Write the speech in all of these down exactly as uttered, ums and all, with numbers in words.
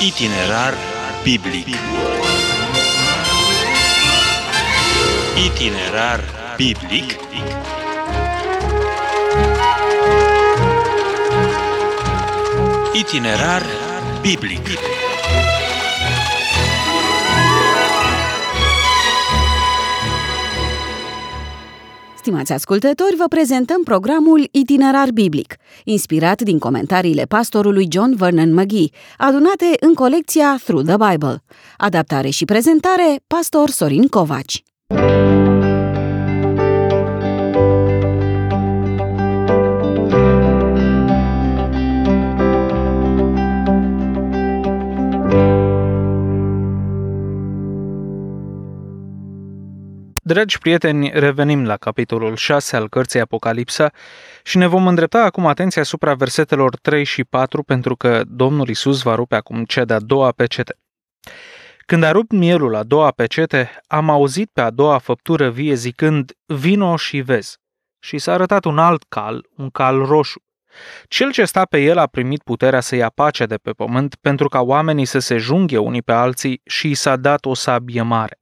Itinerar biblic. Itinerar biblic. Itinerar biblic. Stimați ascultători, vă prezentăm programul Itinerar biblic, inspirat din comentariile pastorului John Vernon McGee, adunate în colecția Through the Bible. Adaptare și prezentare, pastor Sorin Covaci. Dragi prieteni, revenim la capitolul șase al cărții Apocalipsa și ne vom îndrepta acum atenția asupra versetelor trei și patru, pentru că Domnul Iisus va rupe acum cea de-a doua pecete. Când a rupt mielul a doua pecete, am auzit pe a doua făptură vie zicând, vino și vezi. Și s-a arătat un alt cal, un cal roșu. Cel ce sta pe el a primit puterea să ia pacea de pe pământ, pentru ca oamenii să se junghe unii pe alții, și i s-a dat o sabie mare.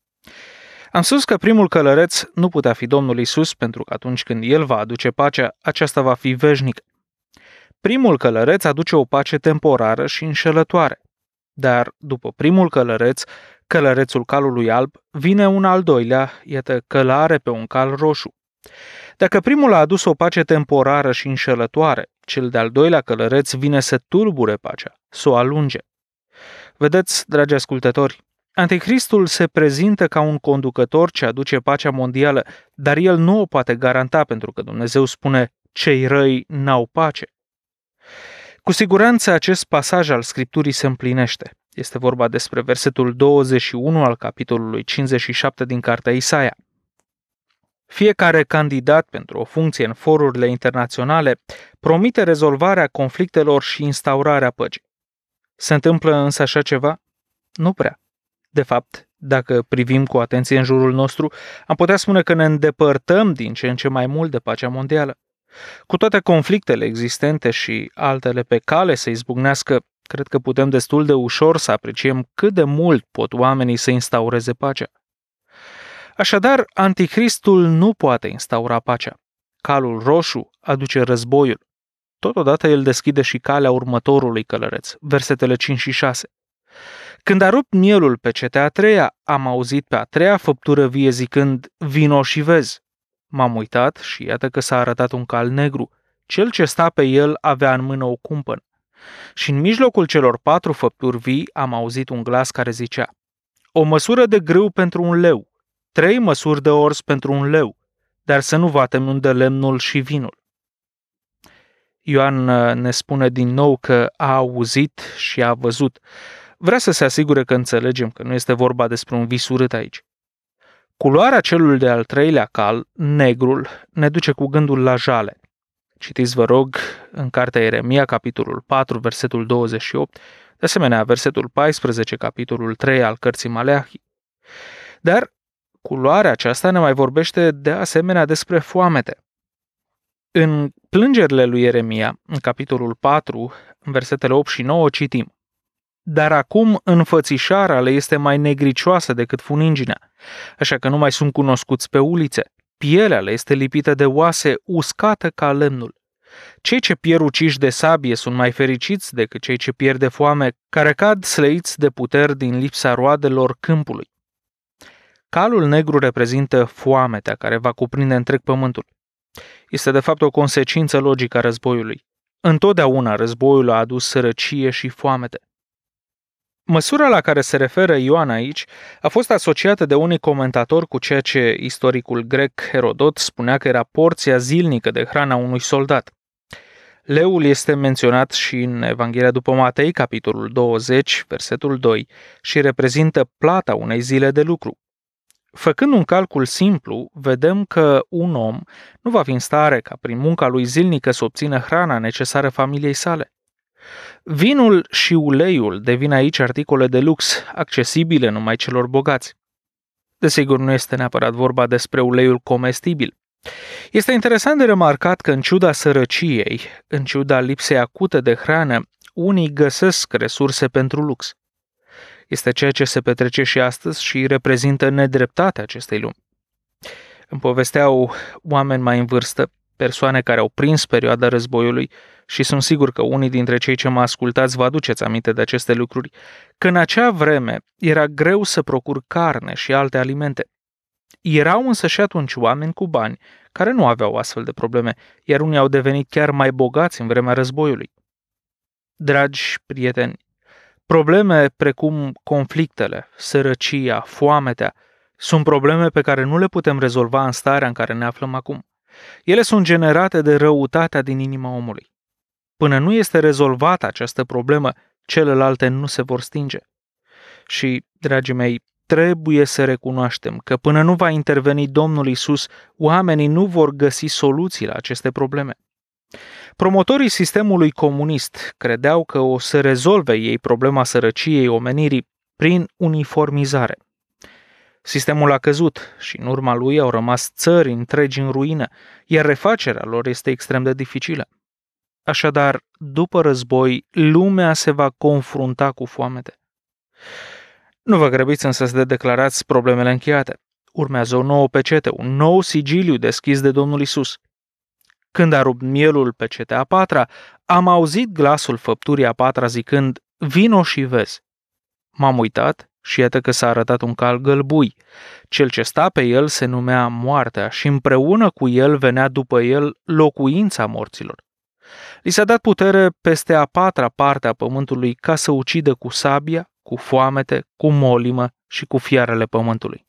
Am spus că primul călăreț nu putea fi Domnul Iisus, pentru că atunci când El va aduce pacea, aceasta va fi veșnică. Primul călăreț aduce o pace temporară și înșelătoare. Dar după primul călăreț, călărețul calului alb, vine un al doilea, iată, călare pe un cal roșu. Dacă primul a adus o pace temporară și înșelătoare, cel de-al doilea călăreț vine să tulbure pacea, să o alunge. Vedeți, dragi ascultători, Anticristul se prezintă ca un conducător ce aduce pacea mondială, dar el nu o poate garanta, pentru că Dumnezeu spune, cei răi n-au pace. Cu siguranță acest pasaj al Scripturii se împlinește. Este vorba despre versetul douăzeci și unu al capitolului cincizeci și șapte din cartea Isaia. Fiecare candidat pentru o funcție în forurile internaționale promite rezolvarea conflictelor și instaurarea păcii. Se întâmplă însă așa ceva? Nu prea. De fapt, dacă privim cu atenție în jurul nostru, am putea spune că ne îndepărtăm din ce în ce mai mult de pacea mondială. Cu toate conflictele existente și altele pe cale să izbucnească, cred că putem destul de ușor să apreciem cât de mult pot oamenii să instaureze pacea. Așadar, Anticristul nu poate instaura pacea. Calul roșu aduce războiul. Totodată el deschide și calea următorului călăreț, versetele cinci și șase. Când a rupt mielul pe cetea a treia, am auzit pe a treia făptură vie zicând, vino și vezi. M-am uitat și iată că s-a arătat un cal negru. Cel ce sta pe el avea în mână o cumpănă. Și în mijlocul celor patru făpturi vii am auzit un glas care zicea, o măsură de grâu pentru un leu, trei măsuri de ors pentru un leu, dar să nu vatem unde lemnul și vinul. Ioan ne spune din nou că a auzit și a văzut. Vrea să se asigure că înțelegem că nu este vorba despre un vis urât aici. Culoarea celui de-al treilea cal, negrul, ne duce cu gândul la jale. Citiți, vă rog, în cartea Ieremia, capitolul patru, versetul douăzeci și opt, de asemenea, versetul paisprezece, capitolul trei al cărții Maleahi. Dar culoarea aceasta ne mai vorbește de asemenea despre foamete. În plângerile lui Ieremia, în capitolul patru, în versetele opt și nouă, citim, dar acum înfățișarea le este mai negricioasă decât funinginea, așa că nu mai sunt cunoscuți pe ulițe. Pielea le este lipită de oase, uscată ca lemnul. Cei ce pierd uciși de sabie sunt mai fericiți decât cei ce pierd de foame, care cad slăiți de puteri din lipsa roadelor câmpului. Calul negru reprezintă foametea care va cuprinde întreg pământul. Este de fapt o consecință logică a războiului. Întotdeauna războiul a adus sărăcie și foamete. Măsura la care se referă Ioan aici a fost asociată de unii comentatori cu ceea ce istoricul grec Herodot spunea că era porția zilnică de hrana unui soldat. Leul este menționat și în Evanghelia după Matei, capitolul douăzeci, versetul doi, și reprezintă plata unei zile de lucru. Făcând un calcul simplu, vedem că un om nu va fi în stare ca prin munca lui zilnică să obțină hrana necesară familiei sale. Vinul și uleiul devin aici articole de lux, accesibile numai celor bogați. Desigur, nu este neapărat vorba despre uleiul comestibil. Este interesant de remarcat că în ciuda sărăciei, în ciuda lipsei acute de hrană, unii găsesc resurse pentru lux. Este ceea ce se petrece și astăzi și reprezintă nedreptatea acestei lumi. Îmi povesteau oameni mai în vârstă, persoane care au prins perioada războiului, și sunt sigur că unii dintre cei ce mă ascultați vă aduceți aminte de aceste lucruri, că în acea vreme era greu să procur carne și alte alimente. Erau însă și atunci oameni cu bani care nu aveau astfel de probleme, iar unii au devenit chiar mai bogați în vremea războiului. Dragi prieteni, probleme precum conflictele, sărăcia, foametea, sunt probleme pe care nu le putem rezolva în starea în care ne aflăm acum. Ele sunt generate de răutatea din inima omului. Până nu este rezolvată această problemă, celelalte nu se vor stinge. Și, dragii mei, trebuie să recunoaștem că până nu va interveni Domnul Iisus, oamenii nu vor găsi soluții la aceste probleme. Promotorii sistemului comunist credeau că o să rezolve ei problema sărăciei omenirii prin uniformizare. Sistemul a căzut și în urma lui au rămas țări întregi în ruină, iar refacerea lor este extrem de dificilă. Așadar, după război, lumea se va confrunta cu foamete. Nu vă grăbiți însă să declarați problemele încheiate. Urmează o nouă pecete, un nou sigiliu deschis de Domnul Iisus. Când a rupt mielul pecetea a patra, am auzit glasul făpturii a patra zicând, vino și vezi. M-am uitat și iată că s-a arătat un cal gălbui. Cel ce sta pe el se numea Moartea și împreună cu el venea după el locuința morților. Li s-a dat putere peste a patra parte a pământului ca să ucidă cu sabia, cu foamete, cu molimă și cu fiarele pământului.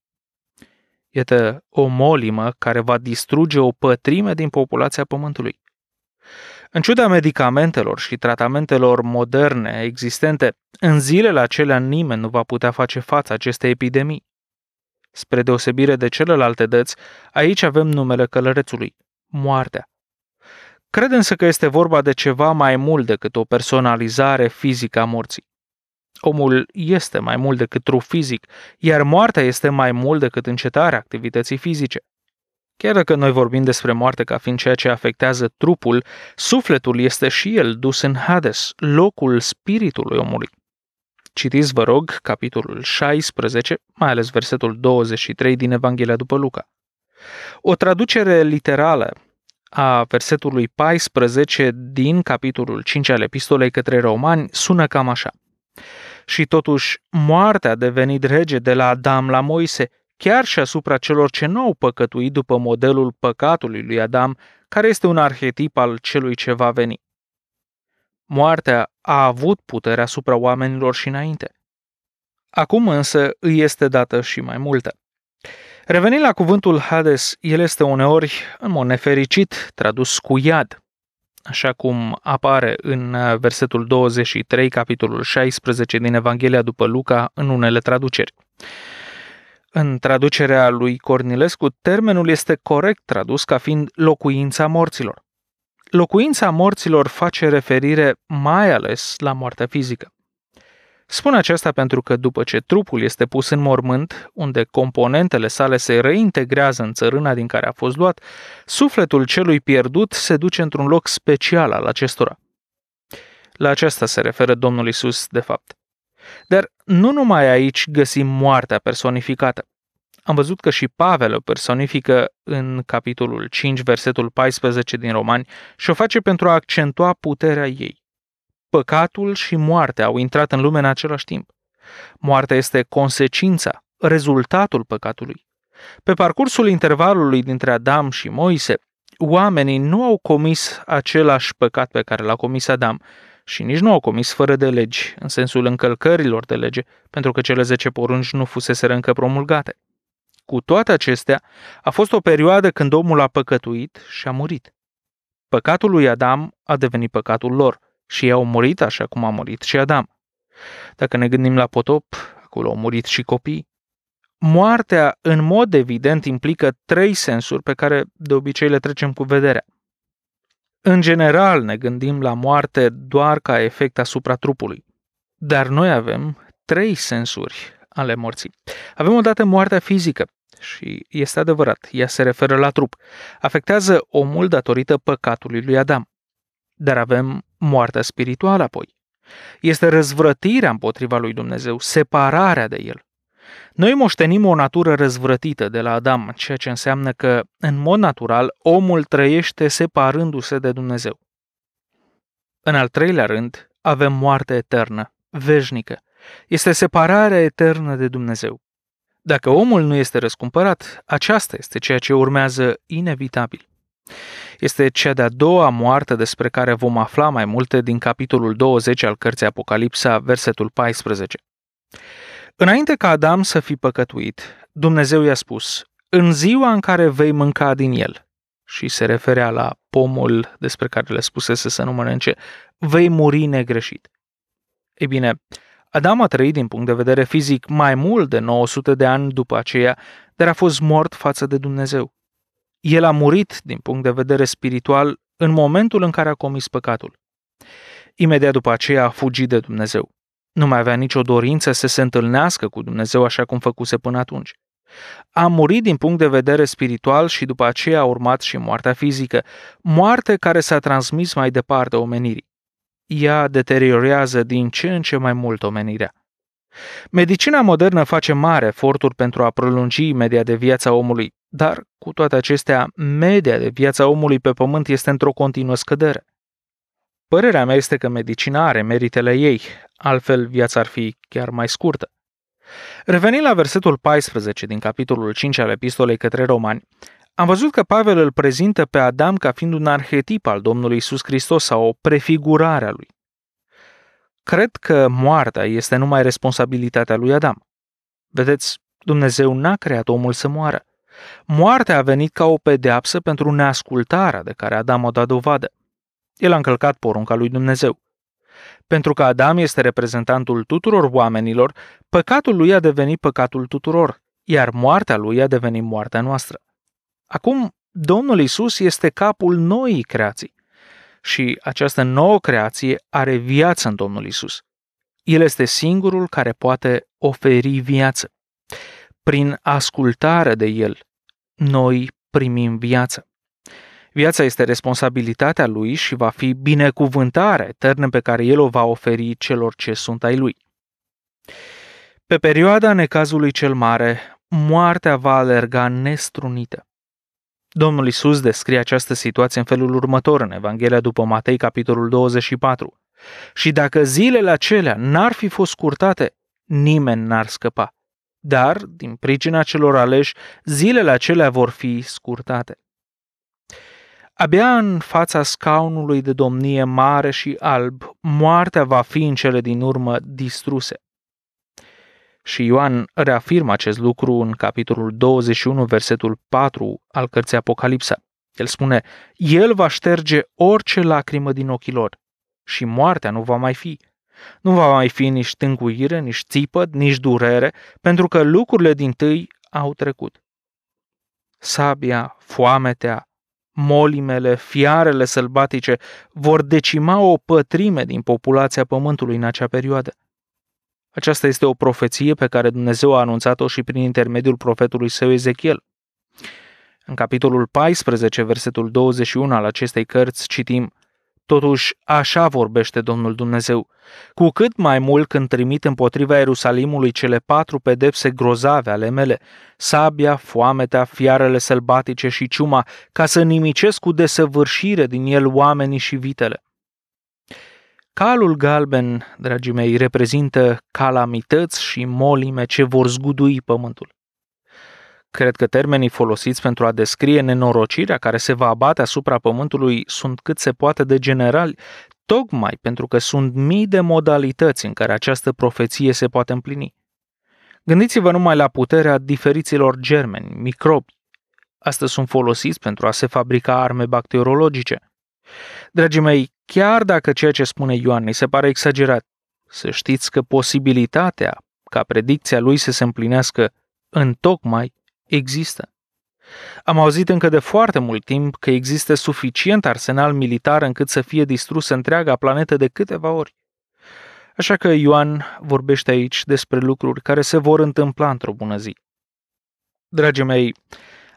Iată o molimă care va distruge o pătrime din populația pământului. În ciuda medicamentelor și tratamentelor moderne existente, în zilele acelea nimeni nu va putea face față acestei epidemii. Spre deosebire de celelalte dăți, aici avem numele călărețului, moartea. Cred însă că este vorba de ceva mai mult decât o personalizare fizică a morții. Omul este mai mult decât trup fizic, iar moartea este mai mult decât încetarea activității fizice. Chiar dacă noi vorbim despre moarte ca fiind ceea ce afectează trupul, sufletul este și el dus în Hades, locul spiritului omului. Citiți, vă rog, capitolul șaisprezece, mai ales versetul douăzeci și trei din Evanghelia după Luca. O traducere literală a versetului paisprezece din capitolul cinci al epistolei către Romani sună cam așa. Și totuși, moartea a devenit rege de la Adam la Moise, chiar și asupra celor ce nu au păcătuit după modelul păcatului lui Adam, care este un arhetip al celui ce va veni. Moartea a avut putere asupra oamenilor și înainte. Acum însă îi este dată și mai multă. Revenind la cuvântul Hades, el este uneori, în mod nefericit, tradus cu iad, așa cum apare în versetul douăzeci și trei, capitolul șaisprezece din Evanghelia după Luca, în unele traduceri. În traducerea lui Cornilescu, termenul este corect tradus ca fiind locuința morților. Locuința morților face referire mai ales la moartea fizică. Spun aceasta pentru că după ce trupul este pus în mormânt, unde componentele sale se reintegrează în țărâna din care a fost luat, sufletul celui pierdut se duce într-un loc special al acestora. La aceasta se referă Domnul Iisus, de fapt. Dar nu numai aici găsim moartea personificată. Am văzut că și Pavel o personifică în capitolul cinci, versetul paisprezece din Romani și o face pentru a accentua puterea ei. Păcatul și moartea au intrat în lume în același timp. Moartea este consecința, rezultatul păcatului. Pe parcursul intervalului dintre Adam și Moise, oamenii nu au comis același păcat pe care l-a comis Adam și nici nu au comis fără de legi, în sensul încălcărilor de lege, pentru că cele zece porunci nu fuseseră încă promulgate. Cu toate acestea, a fost o perioadă când omul a păcătuit și a murit. Păcatul lui Adam a devenit păcatul lor și ei au murit așa cum a murit și Adam. Dacă ne gândim la potop, acolo au murit și copii. Moartea, în mod evident, implică trei sensuri pe care de obicei le trecem cu vederea. În general, ne gândim la moarte doar ca efect asupra trupului. Dar noi avem trei sensuri ale morții. Avem odată moartea fizică și este adevărat, ea se referă la trup. Afectează omul datorită păcatului lui Adam. Dar avem moartea spirituală apoi. Este răzvrătirea împotriva lui Dumnezeu, separarea de El. Noi moștenim o natură răzvrătită de la Adam, ceea ce înseamnă că, în mod natural, omul trăiește separându-se de Dumnezeu. În al treilea rând, avem moartea eternă, veșnică. Este separarea eternă de Dumnezeu. Dacă omul nu este răscumpărat, aceasta este ceea ce urmează inevitabil. Este cea de-a doua moarte despre care vom afla mai multe din capitolul douăzeci al cărții Apocalipsa, versetul paisprezece. Înainte ca Adam să fi păcătuit, Dumnezeu i-a spus: în ziua în care vei mânca din el, și se referea la pomul despre care le spusese să nu mănânce, vei muri negreșit. Ei bine, Adam a trăit din punct de vedere fizic mai mult de nouă sute de ani după aceea, dar a fost mort față de Dumnezeu. El a murit din punct de vedere spiritual în momentul în care a comis păcatul. Imediat după aceea a fugit de Dumnezeu. Nu mai avea nicio dorință să se întâlnească cu Dumnezeu așa cum făcuse până atunci. A murit din punct de vedere spiritual și după aceea a urmat și moartea fizică, moarte care s-a transmis mai departe omenirii. Ea deteriorează din ce în ce mai mult omenirea. Medicina modernă face mari eforturi pentru a prelungi media de viața omului, dar, cu toate acestea, media de viața omului pe pământ este într-o continuă scădere. Părerea mea este că medicina are meritele ei, altfel viața ar fi chiar mai scurtă. Revenind la versetul paisprezece din capitolul cinci al epistolei către Romani, am văzut că Pavel îl prezintă pe Adam ca fiind un arhetip al Domnului Iisus Hristos sau o prefigurare a lui. Cred că moartea este numai responsabilitatea lui Adam. Vedeți, Dumnezeu n-a creat omul să moară. Moartea a venit ca o pedeapsă pentru neascultarea de care Adam o dat dovadă. El a încălcat porunca lui Dumnezeu. Pentru că Adam este reprezentantul tuturor oamenilor, păcatul lui a devenit păcatul tuturor, iar moartea lui a devenit moartea noastră. Acum, Domnul Iisus este capul noii creații și această nouă creație are viață în Domnul Iisus. El este singurul care poate oferi viață. Prin ascultare de El, noi primim viață. Viața este responsabilitatea Lui și va fi binecuvântarea eternă pe care El o va oferi celor ce sunt ai Lui. Pe perioada necazului cel mare, moartea va alerga nestrunită. Domnul Iisus descrie această situație în felul următor în Evanghelia după Matei, capitolul douăzeci și patru. Și dacă zilele acelea n-ar fi fost scurtate, nimeni n-ar scăpa. Dar, din pricina celor aleși, zilele acelea vor fi scurtate. Abia în fața scaunului de domnie mare și alb, moartea va fi în cele din urmă distruse. Și Ioan reafirmă acest lucru în capitolul douăzeci și unu, versetul patru al cărții Apocalipsa. El spune: El va șterge orice lacrimă din ochii lor și moartea nu va mai fi. Nu va mai fi nici tânguire, nici țipăt, nici durere, pentru că lucrurile dintâi au trecut. Sabia, foametea, molimele, fiarele sălbatice vor decima o pătrime din populația pământului în acea perioadă. Aceasta este o profeție pe care Dumnezeu a anunțat-o și prin intermediul profetului său Ezechiel. În capitolul paisprezece, versetul douăzeci și unu al acestei cărți, citim: Totuși, așa vorbește Domnul Dumnezeu, cu cât mai mult când trimit împotriva Ierusalimului cele patru pedepse grozave ale mele, sabia, foametea, fiarele sălbatice și ciuma, ca să nimicesc cu desăvârșire din el oamenii și vitele. Calul galben, dragii mei, reprezintă calamități și molime ce vor zgudui pământul. Cred că termenii folosiți pentru a descrie nenorocirea care se va abate asupra pământului sunt cât se poate de generali, tocmai pentru că sunt mii de modalități în care această profeție se poate împlini. Gândiți-vă numai la puterea diferiților germeni, microbi. Astăzi sunt folosiți pentru a se fabrica arme bacteriologice. Dragii mei, chiar dacă ceea ce spune Ioan ni se pare exagerat, să știți că posibilitatea ca predicția lui să se împlinească întocmai există. Am auzit încă de foarte mult timp că există suficient arsenal militar încât să fie distrusă întreaga planetă de câteva ori. Așa că Ioan vorbește aici despre lucruri care se vor întâmpla într-o bună zi. Dragii mei,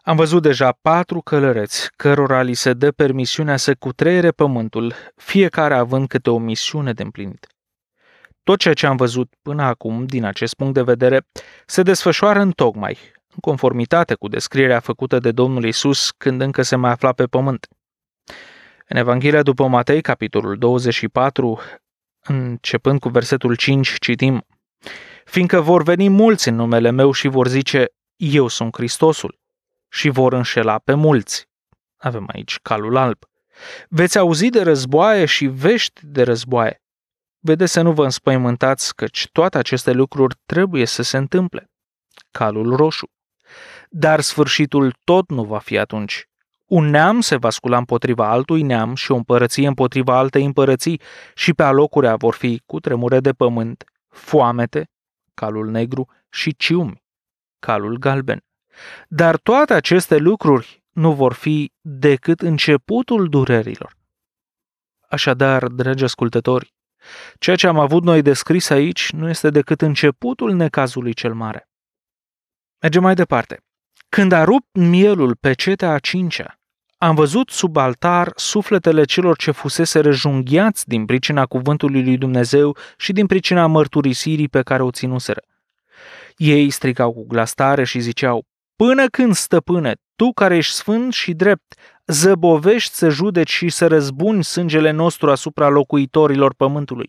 Am văzut deja patru călăreți, cărora li se dă permisiunea să cutreiere pământul, fiecare având câte o misiune de împlinit. Tot ceea ce am văzut până acum, din acest punct de vedere, se desfășoară întocmai, în conformitate cu descrierea făcută de Domnul Iisus când încă se mai afla pe pământ. În Evanghelia după Matei, capitolul douăzeci și patru, începând cu versetul cinci, citim: Fiindcă vor veni mulți în numele meu și vor zice, eu sunt Hristosul, și vor înșela pe mulți. Avem aici calul alb. Veți auzi de războaie și vești de războaie. Vedeți să nu vă înspăimântați, căci toate aceste lucruri trebuie să se întâmple. Calul roșu. Dar sfârșitul tot nu va fi atunci. Un neam se va scula împotriva altui neam și o împărăție împotriva altei împărății și pe alocurea vor fi cutremure de pământ, foamete, calul negru și ciumi, calul galben. Dar toate aceste lucruri nu vor fi decât începutul durerilor. Așadar, dragi ascultători, ceea ce am avut noi descris aici nu este decât începutul necazului cel mare. Mergem mai departe. Când a rupt mielul pe cetea a cincea, am văzut sub altar sufletele celor ce fusese răjunghiați din pricina cuvântului lui Dumnezeu și din pricina mărturisirii pe care o ținuseră. Ei strigau cu glas tare și ziceau: Până când, stăpâne, tu care ești sfânt și drept, zăbovești să judeci și să răzbuni sângele nostru asupra locuitorilor pământului?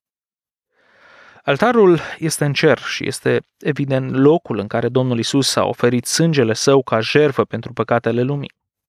Altarul este în cer și este evident locul în care Domnul Iisus a oferit sângele său ca jertfă pentru păcatele lumii.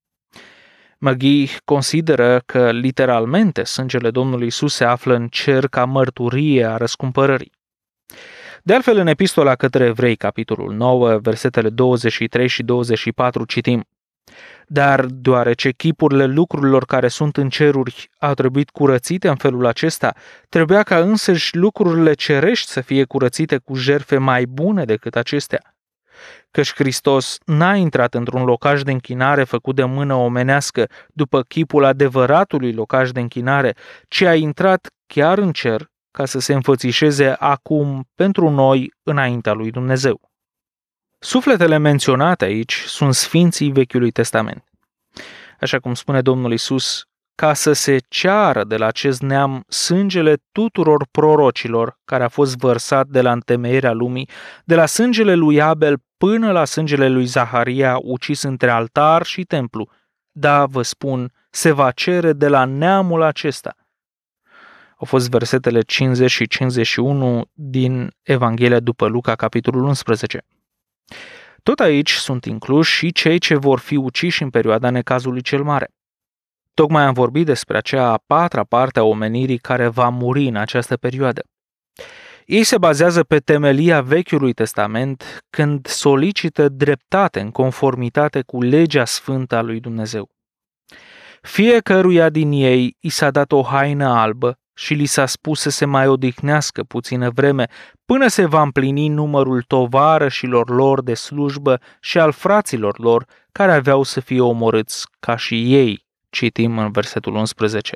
Magii consideră că literalmente sângele Domnului Iisus se află în cer ca mărturie a răscumpărării. De altfel, în Epistola către Evrei, capitolul nouă, versetele douăzeci și trei și douăzeci și patru, citim: Dar deoarece chipurile lucrurilor care sunt în ceruri au trebuit curățite în felul acesta, trebuia ca însăși lucrurile cerești să fie curățite cu jertfe mai bune decât acestea. Căci Hristos n-a intrat într-un locaș de închinare făcut de mână omenească după chipul adevăratului locaș de închinare, ci a intrat chiar în cer ca să se înfățișeze acum pentru noi înaintea lui Dumnezeu. Sufletele menționate aici sunt sfinții Vechiului Testament. Așa cum spune Domnul Iisus, ca să se ceară de la acest neam sângele tuturor prorocilor care a fost vărsat de la întemeierea lumii, de la sângele lui Abel până la sângele lui Zaharia ucis între altar și templu. Da, vă spun, se va cere de la neamul acesta. Au fost versetele cincizeci și cincizeci și unu din Evanghelia după Luca, capitolul unsprezece. Tot aici sunt incluși și cei ce vor fi uciși în perioada necazului cel mare. Tocmai am vorbit despre acea a patra parte a omenirii care va muri în această perioadă. Ei se bazează pe temelia Vechiului Testament când solicită dreptate în conformitate cu legea sfântă a lui Dumnezeu. Fiecăruia din ei i s-a dat o haină albă și li s-a spus să se mai odihnească puțină vreme până se va împlini numărul tovarășilor lor de slujbă și al fraților lor care aveau să fie omorâți ca și ei, citim în versetul unsprezece.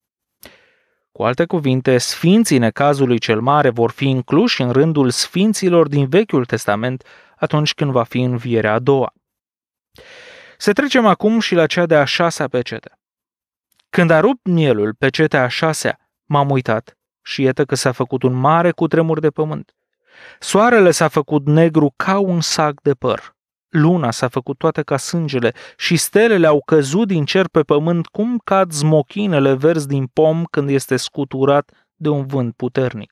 Cu alte cuvinte, sfinții necazului cel mare vor fi incluși în rândul sfinților din Vechiul Testament atunci când va fi învierea a doua. Să trecem acum și la cea de-a șasea pecete. Când a rupt mielul pe cetea a șasea, m-am uitat și iată că s-a făcut un mare cutremur de pământ. Soarele s-a făcut negru ca un sac de păr. Luna s-a făcut toată ca sângele și stelele au căzut din cer pe pământ cum cad smochinele verzi din pom când este scuturat de un vânt puternic.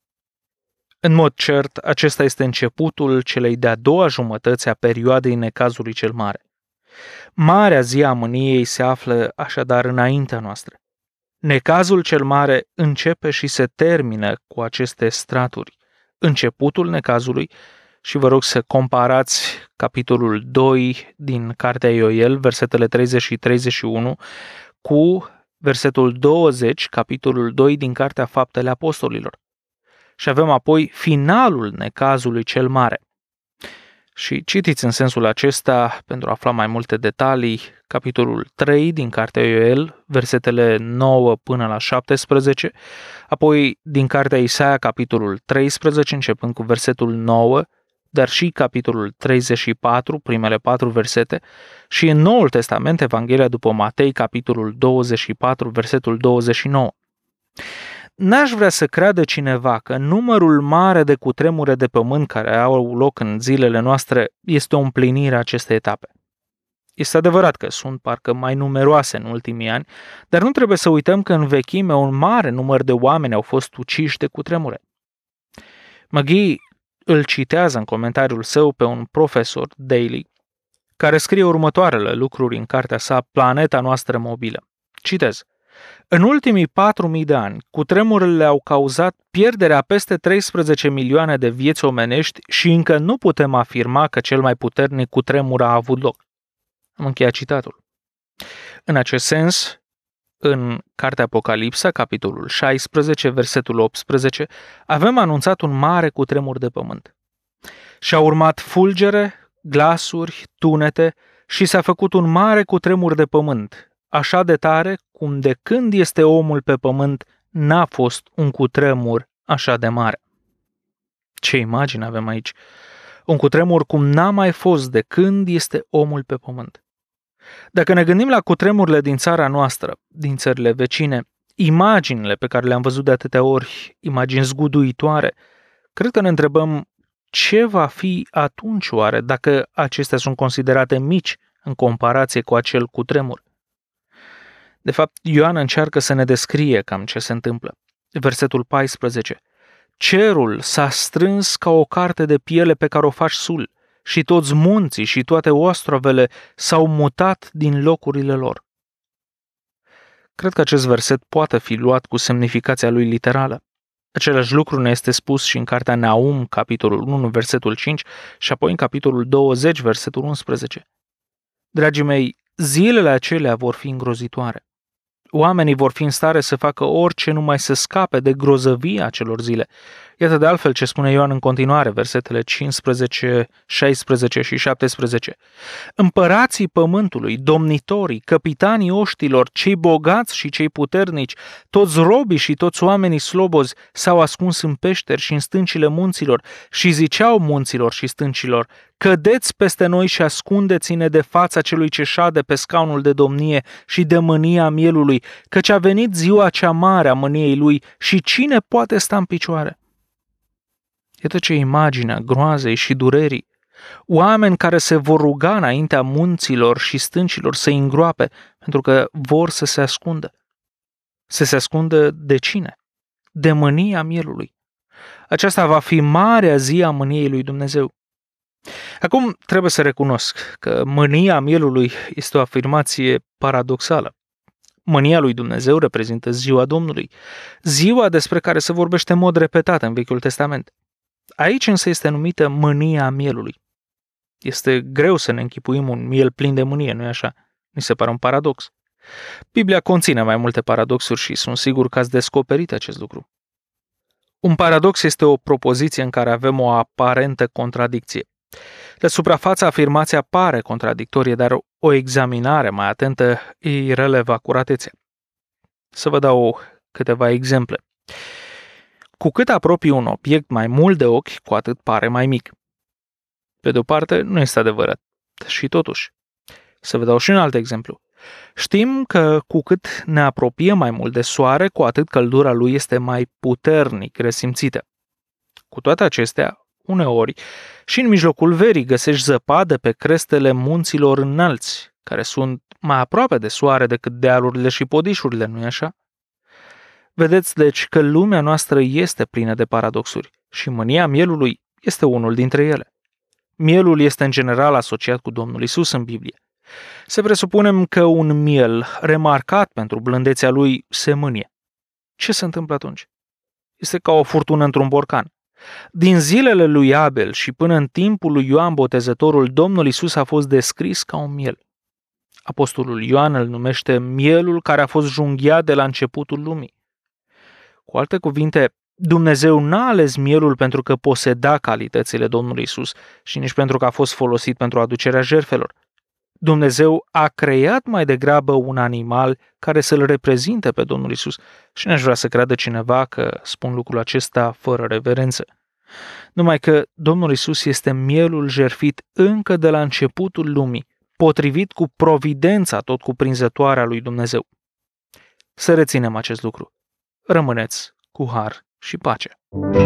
În mod cert, acesta este începutul celei de-a doua jumătăți a perioadei necazului cel mare. Marea zi a mâniei se află așadar înaintea noastră. Necazul cel mare începe și se termină cu aceste straturi. Începutul necazului, și vă rog să comparați capitolul doi din Cartea Ioel, versetele treizeci și treizeci și unu, cu versetul douăzeci, capitolul doi din Cartea Faptele Apostolilor. Și avem apoi finalul necazului cel mare. Și citiți în sensul acesta, pentru a afla mai multe detalii, capitolul trei din Cartea Ioel, versetele nouă până la șaptesprezece, apoi din Cartea Isaia, capitolul treisprezece, începând cu versetul nouă, dar și capitolul treizeci și patru, primele patru versete, și în Noul Testament, Evanghelia după Matei, capitolul douăzeci și patru, versetul douăzeci și nouă. N-aș vrea să creadă cineva că numărul mare de cutremure de pământ care au loc în zilele noastre este o împlinire a acestei etape. Este adevărat că sunt parcă mai numeroase în ultimii ani, dar nu trebuie să uităm că în vechime un mare număr de oameni au fost uciși de cutremure. McGee îl citează în comentariul său pe un profesor, Daly, care scrie următoarele lucruri în cartea sa Planeta noastră mobilă. Citez. În ultimii patru mii de ani, cutremurele au cauzat pierderea peste treisprezece milioane de vieți omenești și încă nu putem afirma că cel mai puternic cutremur a avut loc. Am încheiat citatul. În acest sens, în cartea Apocalipsa, capitolul șaisprezece, versetul optsprezece, avem anunțat un mare cutremur de pământ. Și-a urmat fulgere, glasuri, tunete și s-a făcut un mare cutremur de pământ, așa de tare cum de când este omul pe pământ n-a fost un cutremur așa de mare. Ce imagine avem aici! Un cutremur cum n-a mai fost de când este omul pe pământ. Dacă ne gândim la cutremurile din țara noastră, din țările vecine, imaginile pe care le-am văzut de atâtea ori, imagini zguduitoare, cred că ne întrebăm ce va fi atunci oare dacă acestea sunt considerate mici în comparație cu acel cutremur. De fapt, Ioan încearcă să ne descrie cam ce se întâmplă. Versetul paisprezece. Cerul s-a strâns ca o carte de piele pe care o faci sul și toți munții și toate ostrovele s-au mutat din locurile lor. Cred că acest verset poate fi luat cu semnificația lui literală. Același lucru ne este spus și în cartea Naum, capitolul unu, versetul cinci, și apoi în capitolul douăzeci, versetul unsprezece. Dragii mei, zilele acelea vor fi îngrozitoare. Oamenii vor fi în stare să facă orice numai să scape de grozăvia acelor zile. Iată de altfel ce spune Ioan în continuare, versetele cincisprezece, șaisprezece și șaptesprezece. Împărații pământului, domnitorii, capitanii oștilor, cei bogați și cei puternici, toți robii și toți oamenii slobozi s-au ascuns în peșteri și în stâncile munților și ziceau munților și stâncilor: cădeți peste noi și ascundeți-ne de fața celui ce șade pe scaunul de domnie și de mânia mielului, căci a venit ziua cea mare a mâniei lui și cine poate sta în picioare? Iată ce imagine a groazei și durerii. Oameni care se vor ruga înaintea munților și stâncilor să îi îngroape pentru că vor să se ascundă. Să se ascundă de cine? De mânia mielului. Aceasta va fi marea zi a mâniei lui Dumnezeu. Acum trebuie să recunosc că mânia mielului este o afirmație paradoxală. Mânia lui Dumnezeu reprezintă ziua Domnului, ziua despre care se vorbește în mod repetat în Vechiul Testament. Aici însă este numită mânia mielului. Este greu să ne închipuim un miel plin de mânie, nu-i așa? Mi se pare un paradox. Biblia conține mai multe paradoxuri și sunt sigur că ați descoperit acest lucru. Un paradox este o propoziție în care avem o aparentă contradicție. La suprafață, afirmația pare contradictorie, dar o examinare mai atentă îi relevă acuratețea. Să vă dau câteva exemple. Cu cât apropii un obiect mai mult de ochi, cu atât pare mai mic. Pe de o parte, nu este adevărat. Și totuși. Să vă dau și un alt exemplu. Știm că cu cât ne apropiem mai mult de soare, cu atât căldura lui este mai puternic resimțită. Cu toate acestea, uneori, și în mijlocul verii găsești zăpadă pe crestele munților înalți, care sunt mai aproape de soare decât dealurile și podișurile, nu-i așa? Vedeți, deci, că lumea noastră este plină de paradoxuri și mânia mielului este unul dintre ele. Mielul este în general asociat cu Domnul Isus în Biblie. Să presupunem că un miel, remarcat pentru blândețea lui, se mânie. Ce se întâmplă atunci? Este ca o furtună într-un borcan. Din zilele lui Abel și până în timpul lui Ioan Botezătorul, Domnul Isus a fost descris ca un miel. Apostolul Ioan îl numește mielul care a fost junghiat de la începutul lumii. Cu alte cuvinte, Dumnezeu n-a ales mielul pentru că poseda calitățile Domnului Isus și nici pentru că a fost folosit pentru aducerea jertfelor. Dumnezeu a creat mai degrabă un animal care să-l reprezinte pe Domnul Isus și n-aș vrea să creadă cineva că spun lucrul acesta fără reverență. Numai că Domnul Iisus este mielul jertfit încă de la începutul lumii, potrivit cu providența tot cuprinzătoare a lui Dumnezeu. Să reținem acest lucru. Rămâneți cu har și pace.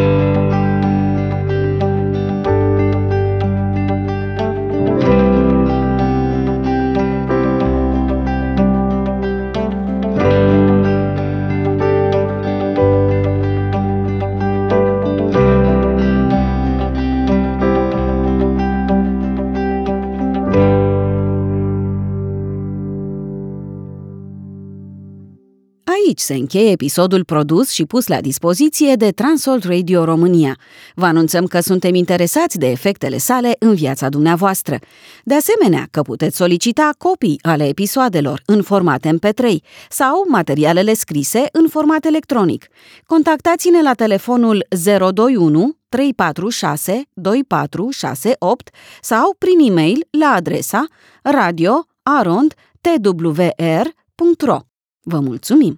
Aici se încheie episodul produs și pus la dispoziție de Transworld Radio România. Vă anunțăm că suntem interesați de efectele sale în viața dumneavoastră. De asemenea, că puteți solicita copii ale episoadelor în format M P trei sau materialele scrise în format electronic. Contactați-ne la telefonul zero doi unu trei patru șase doi patru șase opt sau prin e-mail la adresa radio arond t w r punct r o. Vă mulțumim!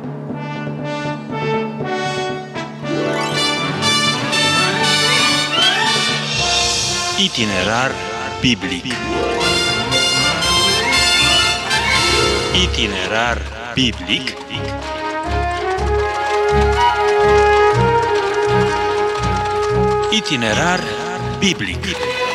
Itinerar biblic. Itinerar biblic. Itinerar biblic.